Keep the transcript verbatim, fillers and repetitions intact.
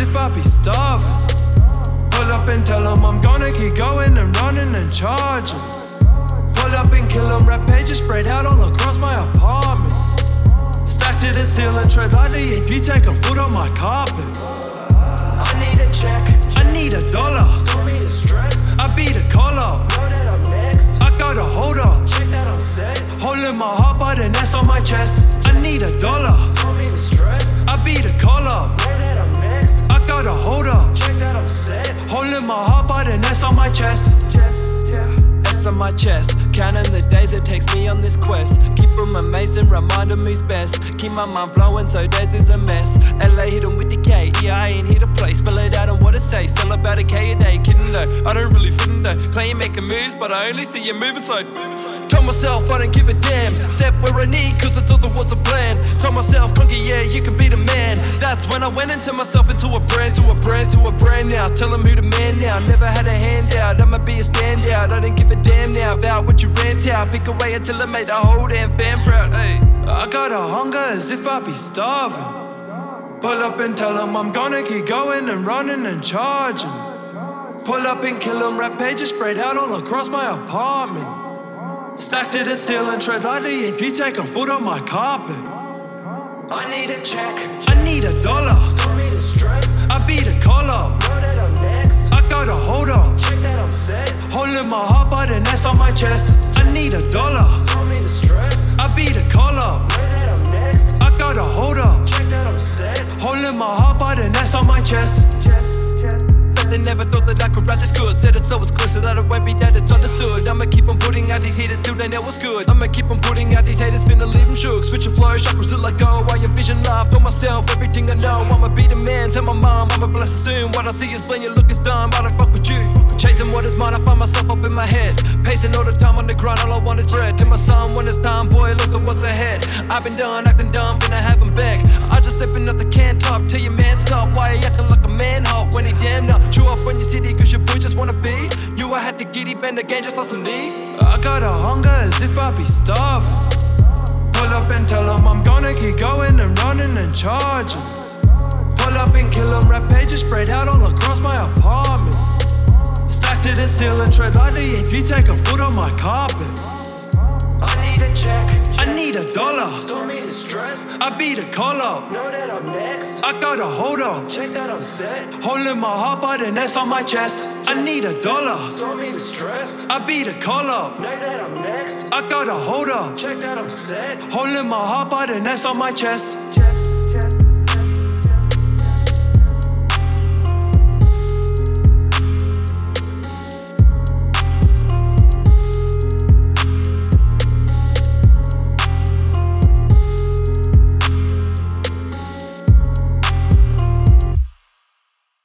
if I be starving. Pull up and tell them I'm gonna keep going and running and charging. Pull up and kill them, rap pages sprayed out all across my apartment. Stacked to the ceiling, tread lightly if you take a foot on my carpet. I need a check. I need a dollar. Store me the stress. I beat a collar. Know that I'm next. I got a hold up. Check that I'm set. Holding my heart by the nest on my chest. I need a dollar. Store me the stress. I beat a collar. Know that I'm next. I got a hold up. Check that I'm set. Holding my heart by the nest on my chest. Yeah. S on my chest, counting the days it takes me on this quest. Keep them amazed and remind them who's best. Keep my mind flowing so days is a mess. L A hit 'em with the K, yeah I ain't here to play. Spell it out and what it say, sell about a K a day. Kidding though, I don't really fit in though. Claim making moves, but I only see you moving so. Tell myself I don't give a damn. Step where I need, cause I told the what's a plan. Tell myself, conquer, yeah, you can be the man. That's when I went into myself into a brand, to a brand, to a brand now. Tell them who the man now. Never had a handout, I'ma be a standout. I didn't give a damn now about what you rent out. Pick away until I made the whole damn fan proud. Hey, I got a hunger as if I be starving. Pull up and tell them I'm gonna keep going and running and charging. Pull up and kill them, rap pages sprayed out all across my apartment. Stacked to the ceiling, tread lightly if you take a foot on my carpet. I need a check. I need a dollar. Store me the stress. I beat a collar. Know that I'm next. I got a hold up. Check that I'm set. Holding my heart by the nest on my chest. I need a dollar. Store me the stress. I beat a collar. Know that I'm next. I got a hold up. Check that I'm set. Holding my heart by the nest on my chest. Bet they never thought that I could rap this good. Said it so it's clear so that it won't be that it's understood. I'ma keep on putting out these haters till they know what's good. I'ma keep on putting out these haters, finna leave them shook. Switch your flow, chakras to let go. While your vision live, for myself, everything I know. I'ma be the man, tell my mom, I'ma bless her soon. What I see is blame, your look is dumb, I don't fuck with you. Chasing what is mine, I find myself up in my head. Pacing all the time on the grind, all I want is bread. To my son, when it's time, boy, look at what's ahead. I've been done, acting dumb, finna have him back. I just stepping up the can top, tell your man stop. Why he acting like a man hot when he damn not. Chew up on your city, cause your boy just wanna feed. You, I had to giddy bend again just on some knees. I got a hunger as if I be starving. Pull up and tell them I'm gonna keep going and running and charging. Pull up and kill them, rap pages sprayed out all across my apartment. Stacked to the ceiling, tread lightly if you take a foot on my carpet. I need a check. I need a dollar. Store me the stress. I beat a collar. Know that I'm next. I got a hold up. Check that I'm set. Holding my heart by the nest on my chest. I need a dollar. Store me the stress. I beat a collar. Know that I'm next. I got a hold up. Check that I'm set. Holding my heart by the nest on my chest.